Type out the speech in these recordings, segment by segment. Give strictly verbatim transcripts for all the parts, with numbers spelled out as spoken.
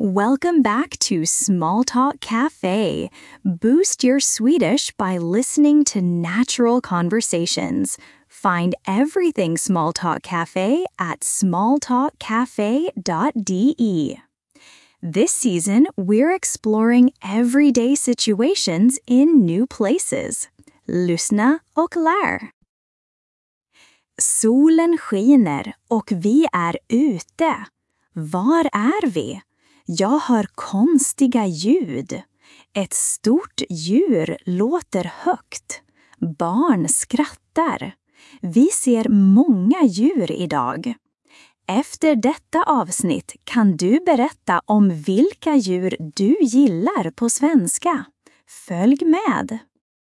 Welcome back to Small Talk Cafe. Boost your Swedish by listening to natural conversations. Find everything Small Talk Cafe at small talk cafe dot d e. This season, we're exploring everyday situations in new places. Lyssna och lär. Solen skiner och vi är ute. Var är vi? Jag hör konstiga ljud. Ett stort djur låter högt. Barn skrattar. Vi ser många djur idag. Efter detta avsnitt kan du berätta om vilka djur du gillar på svenska. Följ med!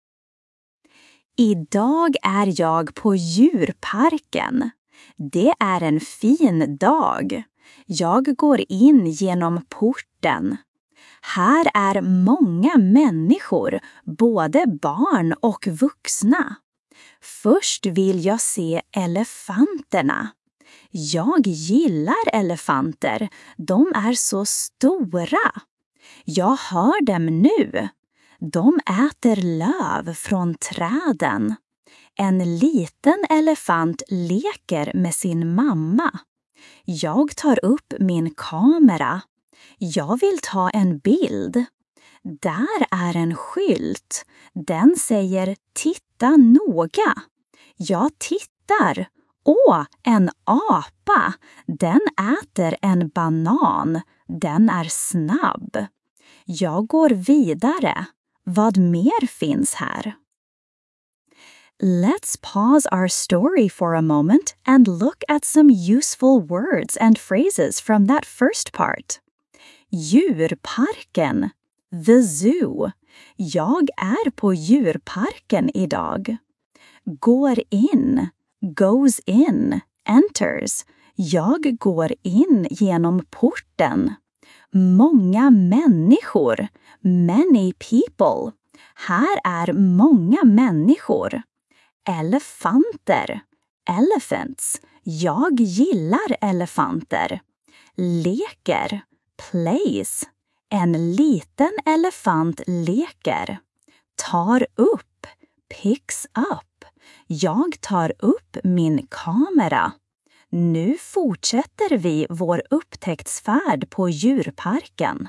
Idag är jag på djurparken. Det är en fin dag. Jag går in genom porten. Här är många människor, både barn och vuxna. Först vill jag se elefanterna. Jag gillar elefanter. De är så stora. Jag hör dem nu. De äter löv från träden. En liten elefant leker med sin mamma. Jag tar upp min kamera. Jag vill ta en bild. Där är en skylt. Den säger titta noga. Jag tittar. Åh, en apa. Den äter en banan. Den är snabb. Jag går vidare. Vad mer finns här? Let's pause our story for a moment and look at some useful words and phrases from that first part. Djurparken. The zoo. Jag är på djurparken idag. Går in. Goes in. Enters. Jag går in genom porten. Många människor. Many people. Här är många människor. Elefanter. Elephants. Jag gillar elefanter. Leker. Plays. En liten elefant leker. Tar upp. Picks up. Jag tar upp min kamera. Nu fortsätter vi vår upptäcktsfärd på djurparken.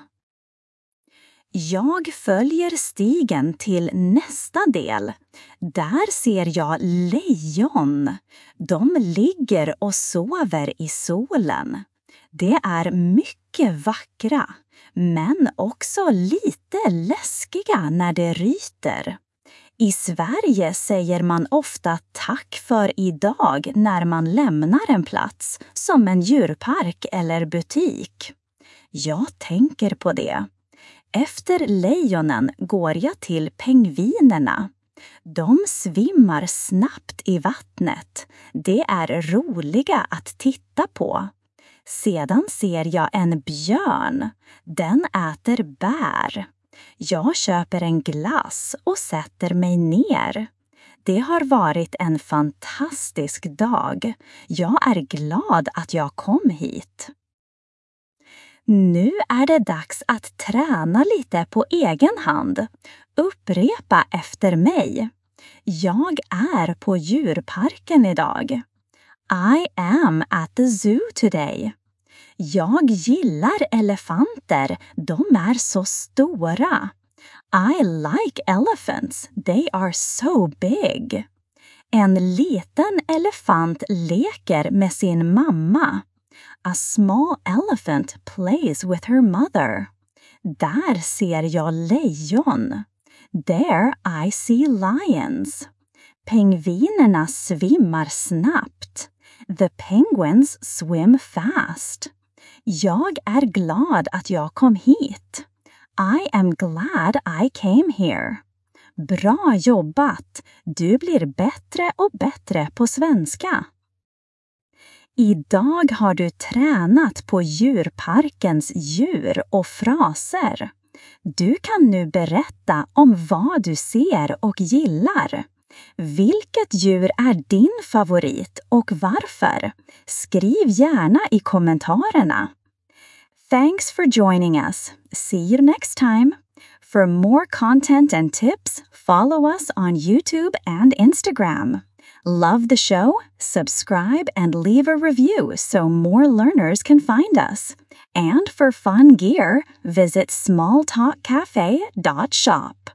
Jag följer stigen till nästa del. Där ser jag lejon. De ligger och sover i solen. Det är mycket vackra, men också lite läskiga när det ryter. I Sverige säger man ofta tack för idag när man lämnar en plats, som en djurpark eller butik. Jag tänker på det. Efter lejonen går jag till pingvinerna. De svimmar snabbt i vattnet. Det är roliga att titta på. Sedan ser jag en björn. Den äter bär. Jag köper en glass och sätter mig ner. Det har varit en fantastisk dag. Jag är glad att jag kom hit. Nu är det dags att träna lite på egen hand. Upprepa efter mig. Jag är på djurparken idag. I am at the zoo today. Jag gillar elefanter. De är så stora. I like elephants. They are so big. En liten elefant leker med sin mamma. A small elephant plays with her mother. Där ser jag lejon. There I see lions. Pingvinerna svimmar snabbt. The penguins swim fast. Jag är glad att jag kom hit. I am glad I came here. Bra jobbat! Du blir bättre och bättre på svenska. Idag har du tränat på djurparkens djur och fraser. Du kan nu berätta om vad du ser och gillar. Vilket djur är din favorit och varför? Skriv gärna i kommentarerna. Thanks for joining us. See you next time. For more content and tips, follow us on YouTube and Instagram. Love the show? Subscribe and leave a review so more learners can find us. And for fun gear, visit small talk cafe dot shop.